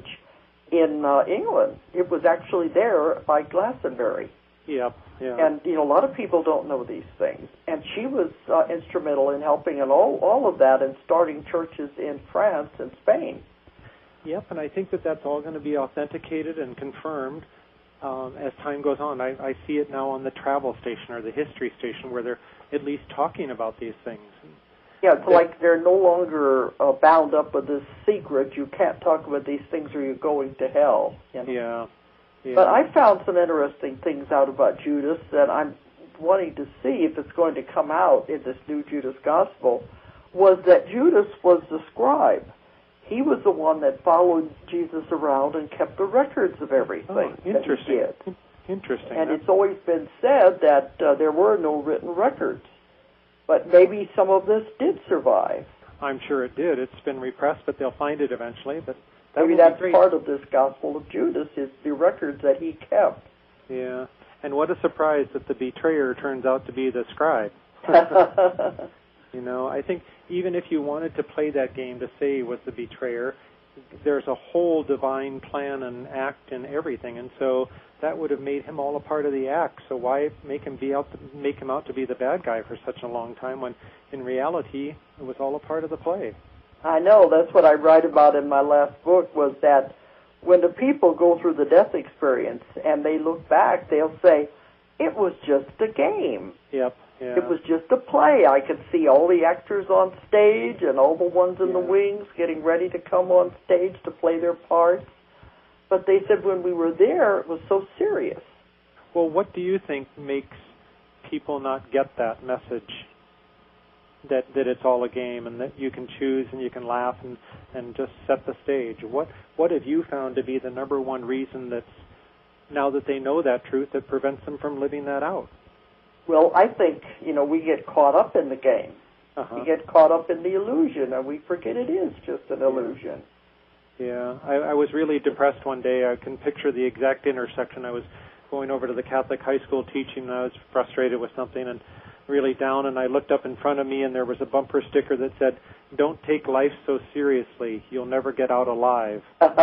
S1: in uh, England. It was actually there by Glastonbury.
S2: Yeah, yeah.
S1: And, you know, a lot of people don't know these things. And she was uh, instrumental in helping in all, all of that and starting churches in France and Spain.
S2: Yep, and I think that that's all going to be authenticated and confirmed um, as time goes on. I, I see it now on the travel station or the history station, where they're at least talking about these things.
S1: Yeah, it's like they're no longer uh, bound up with this secret. You can't talk about these things or you're going to hell. You know?
S2: Yeah. yeah.
S1: But I found some interesting things out about Judas that I'm wanting to see if it's going to come out in this new Judas Gospel. was that Judas was the scribe. He was the one that followed Jesus around and kept the records of everything
S2: Oh, interesting.
S1: that he did.
S2: Interesting.
S1: And
S2: That's-
S1: it's always been said that uh, there were no written records. But maybe some of this did survive.
S2: I'm sure it did. It's been repressed, but they'll find it eventually. But that
S1: Maybe
S2: will be
S1: that's
S2: great.
S1: part of this Gospel of Judas, is the records that he kept.
S2: Yeah. And what a surprise that the betrayer turns out to be the scribe. You know, I think even if you wanted to play that game to say he was the betrayer, there's a whole divine plan and act and everything, and so that would have made him all a part of the act. So why make him be out to, make him out to be the bad guy for such a long time when in reality it was all a part of the play?
S1: I know, that's what I write about in my last book, was that when the people go through the death experience and they look back, they'll say, it was just a game.
S2: Yep. Yeah.
S1: It was just a play. I could see all the actors on stage and all the ones in
S2: Yeah.
S1: the wings getting ready to come on stage to play their parts. But they said when we were there, it was so serious.
S2: Well, what do you think makes people not get that message, that that it's all a game and that you can choose and you can laugh and, and just set the stage? What what have you found to be the number one reason that's, now that they know that truth, that prevents them from living that out?
S1: Well, I think, you know, we get caught up in the game.
S2: Uh-huh.
S1: We get caught up in the illusion, and we forget it is just an illusion.
S2: Yeah, I, I was really depressed one day. I can picture the exact intersection. I was going over to the Catholic high school teaching, and I was frustrated with something and really down, and I looked up in front of me, and there was a bumper sticker that said, "Don't take life so seriously. You'll never get out alive."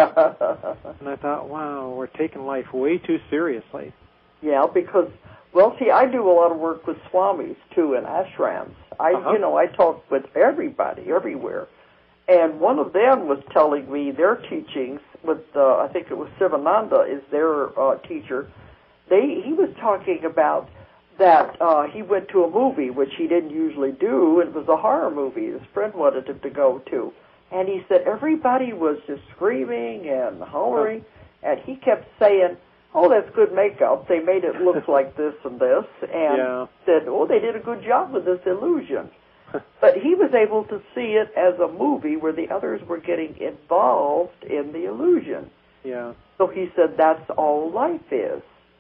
S2: And I thought, wow, we're taking life way too seriously.
S1: Yeah, because, well, see, I do a lot of work with swamis, too, in ashrams. I,
S2: Uh-huh.
S1: you know, I talk with everybody, everywhere. And one of them was telling me their teachings with, uh, I think it was Sivananda is their uh, teacher. They He was talking about that uh, he went to a movie, which he didn't usually do. It was a horror movie his friend wanted him to go to. And he said everybody was just screaming and hollering, and he kept saying, oh, that's good makeup. They made it look like this and this. And
S2: Yeah.
S1: said, oh, they did a good job with this illusion. But he was able to see it as a movie where the others were getting involved in the illusion.
S2: Yeah.
S1: So he said that's all life is.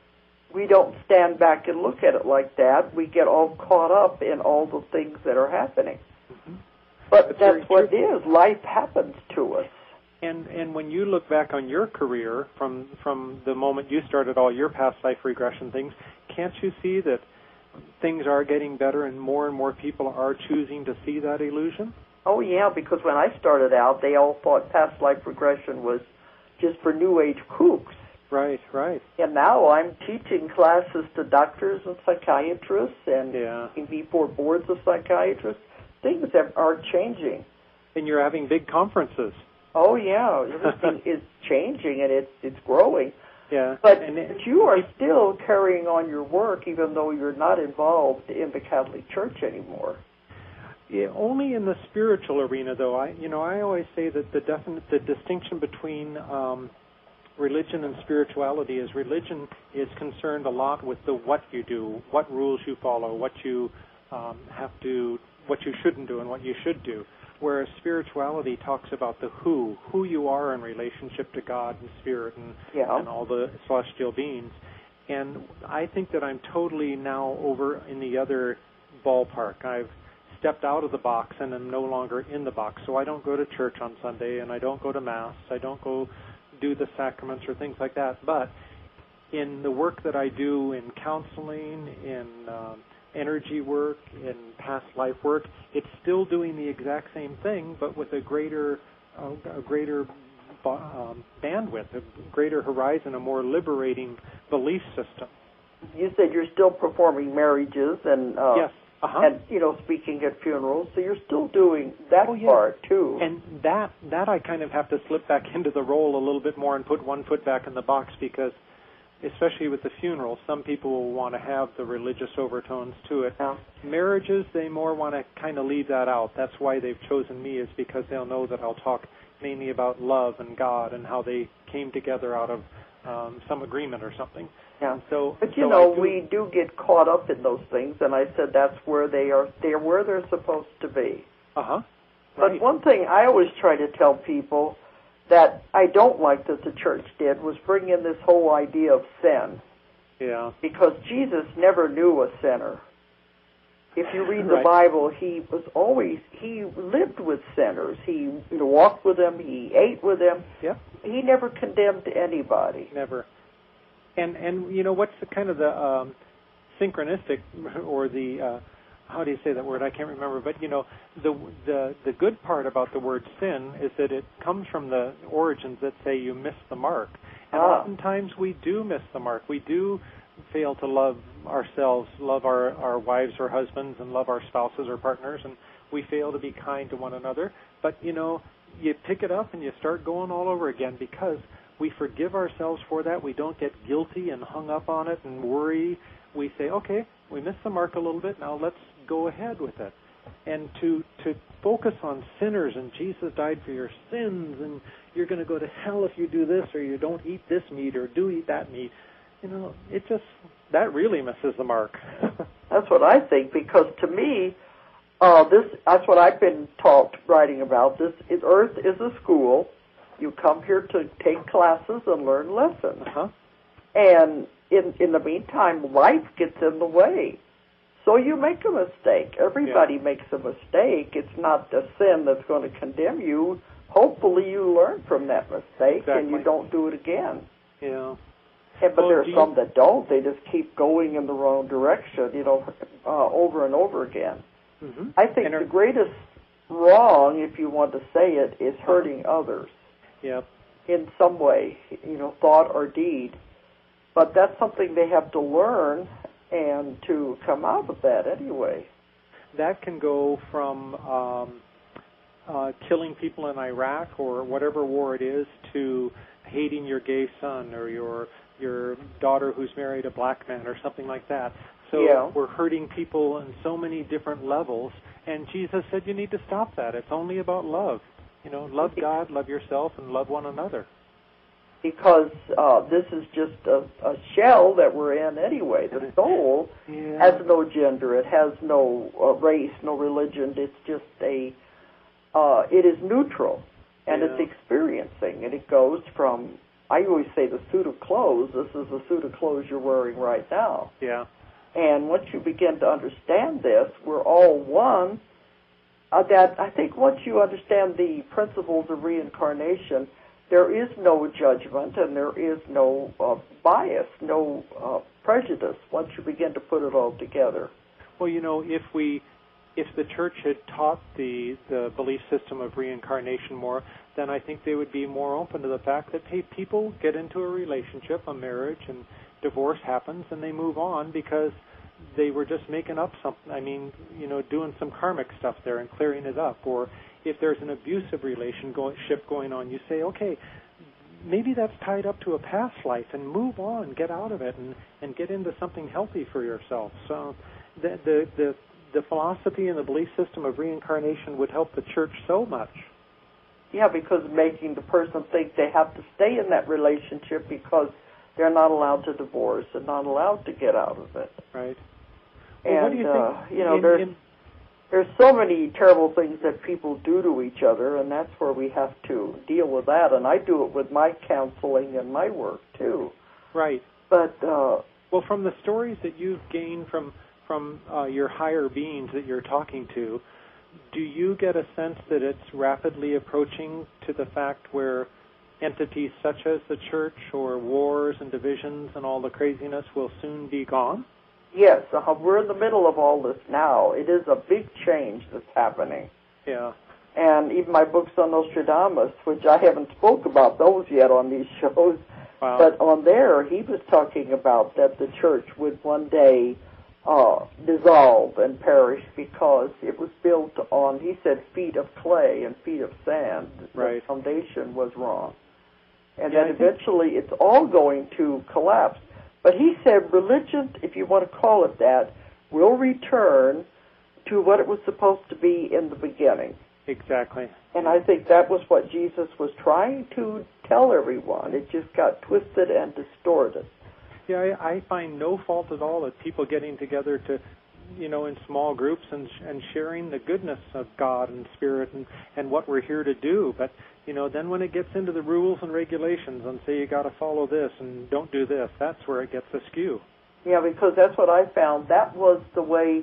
S1: We don't stand back and look at it like that. We get all caught up in all the things that are happening.
S2: Mm-hmm.
S1: But
S2: That's
S1: that's
S2: very
S1: what
S2: true.
S1: it is. Life happens to us.
S2: And and when you look back on your career from from the moment you started all your past life regression things, can't you see that things are getting better and more and more people are choosing to see that illusion?
S1: Oh, yeah, because when I started out, they all thought past life regression was just for New Age kooks.
S2: Right, right.
S1: And now I'm teaching classes to doctors and psychiatrists and
S2: Yeah.
S1: before boards of psychiatrists. Things have, are changing.
S2: And you're having big conferences.
S1: Oh, yeah, everything is changing and it's it's growing.
S2: Yeah.
S1: But,
S2: and it,
S1: but you are still carrying on your work even though you're not involved in the Catholic Church anymore.
S2: yeah, only in the spiritual arena, though. I, you know, I always say that the definite, the distinction between um, religion and spirituality is religion is concerned a lot with the what you do, what rules you follow, what you um, have to, what you shouldn't do, and what you should do. Whereas spirituality talks about the who, who you are in relationship to God and Spirit and,
S1: Yeah.
S2: and all the celestial beings. And I think that I'm totally now over in the other ballpark. I've stepped out of the box and am no longer in the box. So I don't go to church on Sunday and I don't go to Mass. I don't go do the sacraments or things like that. But in the work that I do in counseling, in um, energy work, in past life work, it's still doing the exact same thing, but with a greater, uh, a greater um, bandwidth, a greater horizon, a more liberating belief system.
S1: You said you're still performing marriages and uh,
S2: Yes. Uh-huh.
S1: and you know speaking at funerals, so you're still doing that
S2: Oh, yeah.
S1: part too.
S2: And that that I kind of have to slip back into the role a little bit more and put one foot back in the box because, especially with the funeral, some people will want to have the religious overtones to it.
S1: Yeah.
S2: Marriages, they more want to kind of leave that out. That's why they've chosen me, is because they'll know that I'll talk mainly about love and God and how they came together out of um, some agreement or something.
S1: Yeah.
S2: And so,
S1: But you
S2: so
S1: know,
S2: I do,
S1: we do get caught up in those things, and I said that's where they are. They're where they're supposed to be.
S2: Uh-huh.
S1: But
S2: Right.
S1: one thing I always try to tell people that I don't like that the church did was bring in this whole idea of sin.
S2: Yeah.
S1: Because Jesus never knew a sinner. If you read the
S2: Right.
S1: Bible, he was always, he lived with sinners. He you know, walked with them, he ate with them.
S2: Yeah.
S1: He never condemned anybody.
S2: Never. And, and you know, what's the kind of the um, synchronistic, or the, uh, how do you say that word? I can't remember. But, you know, the, the, the good part about the word sin is that it comes from the origins that say you miss the mark. And
S1: Ah.
S2: oftentimes we do miss the mark. We do fail to love ourselves, love our, our wives or husbands, and love our spouses or partners, and we fail to be kind to one another. But, you know, you pick it up and you start going all over again because we forgive ourselves for that. We don't get guilty and hung up on it and worry. We say, okay, we missed the mark a little bit, now let's go ahead with it. And to, to focus on sinners and Jesus died for your sins and you're going to go to hell if you do this or you don't eat this meat or do eat that meat, you know, it just, that really misses the mark.
S1: That's what I think, because to me, uh, this that's what I've been taught writing about. This is, Earth is a school. You come here to take classes and learn lessons.
S2: Uh-huh.
S1: And in in the meantime, life gets in the way. So you make a mistake. Everybody
S2: Yeah.
S1: makes a mistake. It's not the sin that's going to condemn you. Hopefully you learn from that mistake
S2: Exactly.
S1: and you don't do it again.
S2: Yeah.
S1: And, but
S2: Well,
S1: there are
S2: do you-
S1: some that don't. They just keep going in the wrong direction, you know, uh, over and over again.
S2: Mm-hmm.
S1: I think
S2: And are-
S1: the greatest wrong, if you want to say it, is hurting others
S2: Yeah.
S1: in some way, you know, thought or deed. But that's something they have to learn and to come out of that anyway.
S2: That can go from um, uh, killing people in Iraq or whatever war it is to hating your gay son or your your daughter who's married a black man or something like that. So
S1: Yeah.
S2: we're hurting people on so many different levels, and Jesus said you need to stop that. It's only about love. You know, love God, love yourself, and love one another.
S1: Because uh, this is just a, a shell that we're in anyway. The soul
S2: Yeah.
S1: has no gender. It has no uh, race, no religion. It's just a, uh, it is neutral, and
S2: Yeah.
S1: it's experiencing, and it goes from, I always say the suit of clothes, this is the suit of clothes you're wearing right now.
S2: Yeah.
S1: And once you begin to understand this, we're all one. Uh, that I think once you understand the principles of reincarnation, there is no judgment and there is no uh, bias, no uh, prejudice once you begin to put it all together.
S2: Well, you know, if we, if the church had taught the the belief system of reincarnation more, then I think they would be more open to the fact that, hey, people get into a relationship, a marriage, and divorce happens, and they move on because they were just making up something. I mean, you know, doing some karmic stuff there and clearing it up. Or if there's an abusive relationship going on, you say, okay, maybe that's tied up to a past life, and move on, get out of it, and, and get into something healthy for yourself. So the, the the the philosophy and the belief system of reincarnation would help the church so much.
S1: Yeah, because making the person think they have to stay in that relationship because they're not allowed to divorce and not allowed to get out of it.
S2: Right.
S1: And,
S2: Well, what do you
S1: uh,
S2: think?
S1: you know,
S2: in,
S1: there's,
S2: in,
S1: there's so many terrible things that people do to each other, and that's where we have to deal with that. And I do it with my counseling and my work, too.
S2: right.
S1: But, uh,
S2: Well, from the stories that you've gained from from uh, your higher beings that you're talking to, do you get a sense that it's rapidly approaching to the fact where entities such as the church or wars and divisions and all the craziness will soon be gone?
S1: yes, uh, we're in the middle of all this now. It is a big change that's happening.
S2: Yeah.
S1: And even my books on Nostradamus, which I haven't spoke about those yet on these shows,
S2: Wow.
S1: but on there he was talking about that the church would one day uh, dissolve and perish because it was built on, he said, feet of clay and feet of sand.
S2: Right.
S1: The foundation was wrong. And
S2: Yeah,
S1: then
S2: I think-
S1: eventually it's all going to collapse. But he said religion, if you want to call it that, will return to what it was supposed to be in the beginning.
S2: Exactly.
S1: And I think that was what Jesus was trying to tell everyone. It just got twisted and distorted.
S2: Yeah, I, I find no fault at all at people getting together to you know, in small groups and and sharing the goodness of God and Spirit and, and what we're here to do. But, you know, then when it gets into the rules and regulations and say you got to follow this and don't do this, that's where it gets askew.
S1: Yeah, because that's what I found. That was the way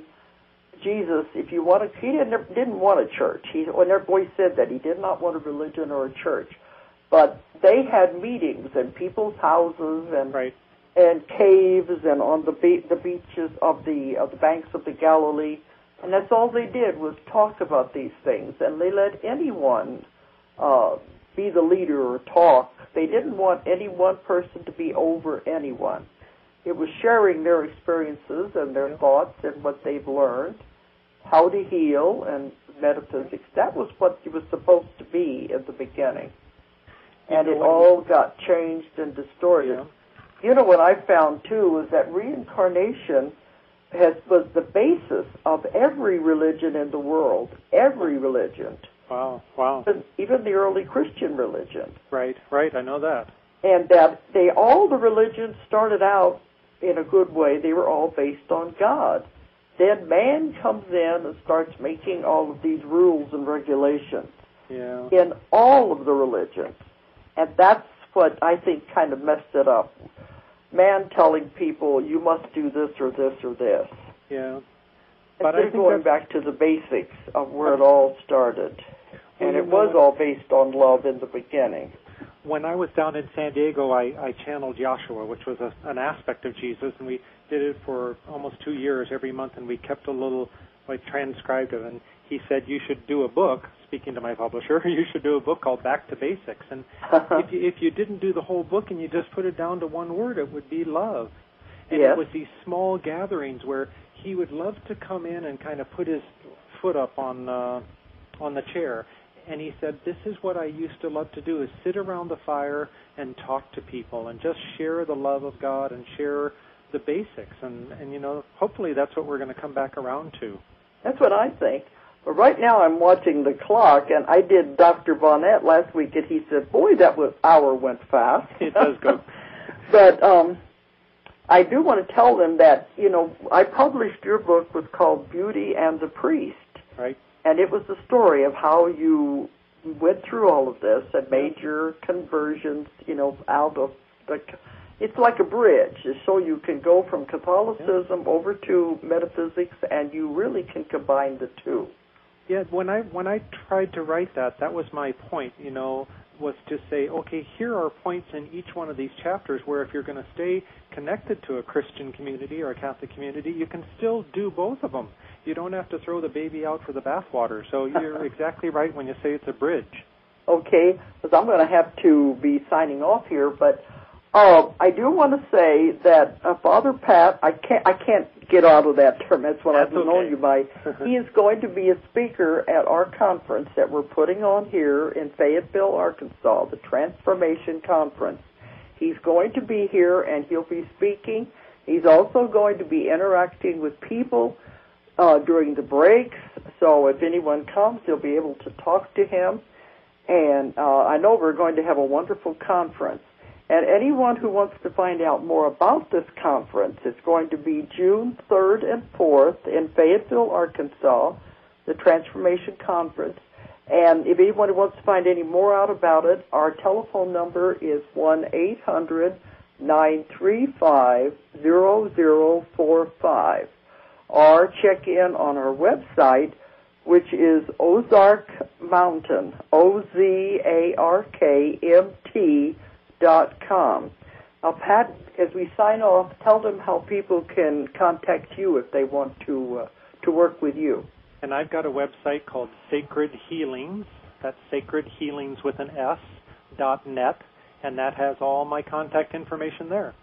S1: Jesus, if you want to, he didn't, didn't want a church. He, whenever he said that, he did not want a religion or a church. But they had meetings in people's houses and
S2: right.
S1: and caves and on the be- the beaches of the of the banks of the Galilee, and that's all they did was talk about these things. And they let anyone uh, be the leader or talk. They didn't want any one person to be over anyone. It was sharing their experiences and their thoughts and what they've learned, how to heal and metaphysics. That was what it was supposed to be at the beginning. And it all got changed and distorted.
S2: Yeah.
S1: You know what I found, too, was that reincarnation has was the basis of every religion in the world, every religion.
S2: Wow, wow.
S1: Even, even the early Christian religion.
S2: Right, right, I know that.
S1: And that they all the religions started out in a good way. They were all based on God. Then man comes in and starts making all of these rules and regulations
S2: yeah.
S1: in all of the religions. And that's what I think kind of messed it up. Man telling people, you must do this or this or this.
S2: Yeah. But
S1: Instead
S2: I
S1: of
S2: think
S1: going back to the basics of where it all started. And it was all based on love in the beginning.
S2: When I was down in San Diego, I, I channeled Joshua, which was a, an aspect of Jesus, and we did it for almost two years every month, and we kept a little, like, transcribed it. And he said, you should do a book, speaking to my publisher, you should do a book called Back to Basics. And if, you, if you didn't do the whole book and you just put it down to one word, it would be love. And
S1: yes.
S2: It was these small gatherings where he would love to come in and kind of put his foot up on uh, on the chair. And he said, this is what I used to love to do, is sit around the fire and talk to people and just share the love of God and share the basics. And, and you know, hopefully that's what we're going to come back around to.
S1: That's what I think. But right now I'm watching the clock, and I did Doctor Bonnet last week, and he said, boy, that was, hour went fast.
S2: It does go.
S1: But um, I do want to tell them that, you know, I published your book was called Beauty and the Priest.
S2: Right.
S1: And it was the story of how you went through all of this and made your conversions, you know, out of the... It's like a bridge, so you can go from Catholicism over to metaphysics, and you really can combine the two.
S2: Yeah, when I when I tried to write that, that was my point, you know, was to say, okay, here are points in each one of these chapters where if you're going to stay connected to a Christian community or a Catholic community, you can still do both of them. You don't have to throw the baby out for the bathwater. So you're exactly right when you say it's a bridge. Okay,
S1: because I'm going to have to be signing off here, but uh, I do want to say that uh, Father Pat, I can't, I can't get out of that term. That's what
S2: That's
S1: I've
S2: okay.
S1: known you by. He is going to be a speaker at our conference that we're putting on here in Fayetteville, Arkansas, the Transformation Conference. He's going to be here, and he'll be speaking. He's also going to be interacting with people uh, during the breaks. So if anyone comes, they'll be able to talk to him. And uh, I know we're going to have a wonderful conference. And anyone who wants to find out more about this conference, it's going to be June third and fourth in Fayetteville, Arkansas, the Transformation Conference. And if anyone wants to find any more out about it, our telephone number is one eight hundred nine three five zero zero four five. Or check in on our website, which is Ozark Mountain, O Z A R K M T dot com. Now, Pat, as we sign off, tell them how people can contact you if they want to uh, to work with you.
S2: And I've got a website called Sacred Healings. That's Sacred Healings with an S, dot net, and that has all my contact information there.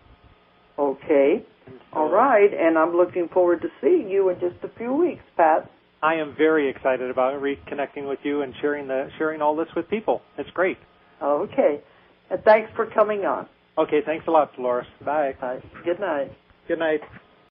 S1: Okay. So, all right, and I'm looking forward to seeing you in just a few weeks, Pat.
S2: I am very excited about reconnecting with you and sharing the sharing all this with people. It's great.
S1: Okay. And thanks for coming on.
S2: Okay, thanks a lot, Dolores. Bye.
S1: Bye. Good night.
S2: Good night.